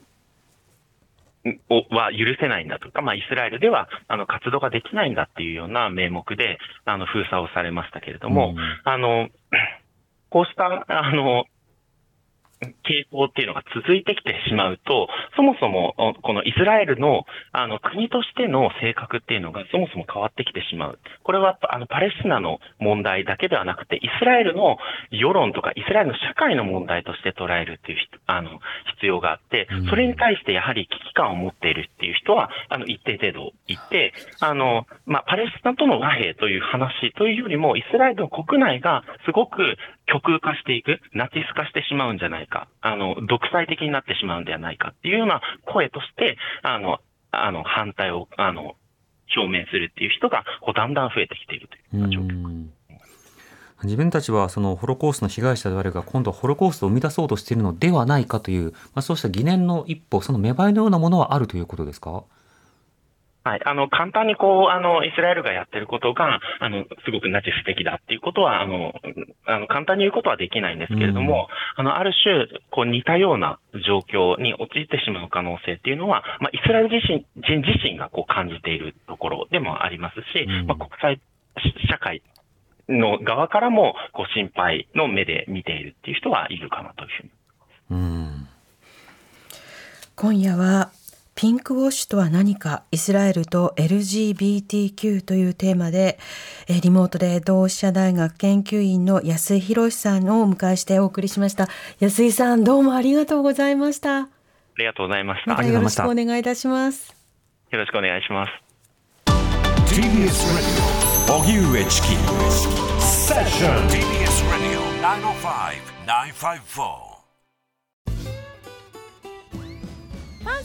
D: は許せないんだとか、まあ、イスラエルでは、あの、活動ができないんだっていうような名目で、あの、封鎖をされましたけれども、うん、あの、こうした、あの、傾向っていうのが続いてきてしまうと、そもそもこのイスラエルのあの国としての性格っていうのがそもそも変わってきてしまう。これはあのパレスチナの問題だけではなくて、イスラエルの世論とかイスラエルの社会の問題として捉えるっていうあの必要があって、それに対してやはり危機感を持っているっていう人はあの一定程度いて、あの、まあ、パレスチナとの和平という話というよりも、イスラエルの国内がすごく極右化していく、ナチス化してしまうんじゃないか。あの、独裁的になってしまうんではないかっていうような声として、あの、あの、反対を、あの、表明するっていう人が、こう、だんだん増えてきているというような状況。
E: 自分たちはそのホロコーストの被害者であるが、今度はホロコーストを生み出そうとしているのではないかという、まあ、そうした疑念の一歩、その芽生えのようなものはあるということですか？
D: はい。あの、簡単にこう、あの、イスラエルがやってることが、あの、すごくナチス的だっていうことは、あの、あの、簡単に言うことはできないんですけれども、うん、あの、ある種、こう、似たような状況に陥ってしまう可能性っていうのは、まあ、イスラエル自身、人自身がこう感じているところでもありますし、うん、まあ、国際社会の側からも、こう、心配の目で見ているっていう人はいるかなというふうに。
C: うん、今夜は、ピンクウォッシュとは何か、イスラエルと エルジービーティーキュー というテーマで、リモートで同志社大学研究員の安井博さんをお迎えしてお送りしました。安井さん、どうもありがとうございました。
D: ありがとうございました。
C: またよろしくお願いいたします。
D: よろしくお願いします。
B: ティービーエス Radio 荻上チキセッション ティービーエス Radio ナインオーファイブ ナインファイブフォー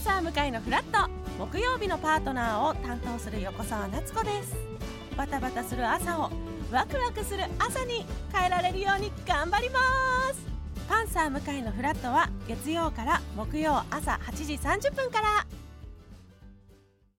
A: サー向井のフラット、木曜日のパートナーを担当する横澤夏子です。バタバタする朝をワクワクする朝に変えられるように頑張ります。パンサー向井のフラットは月曜から木曜朝はちじさんじゅっぷんから。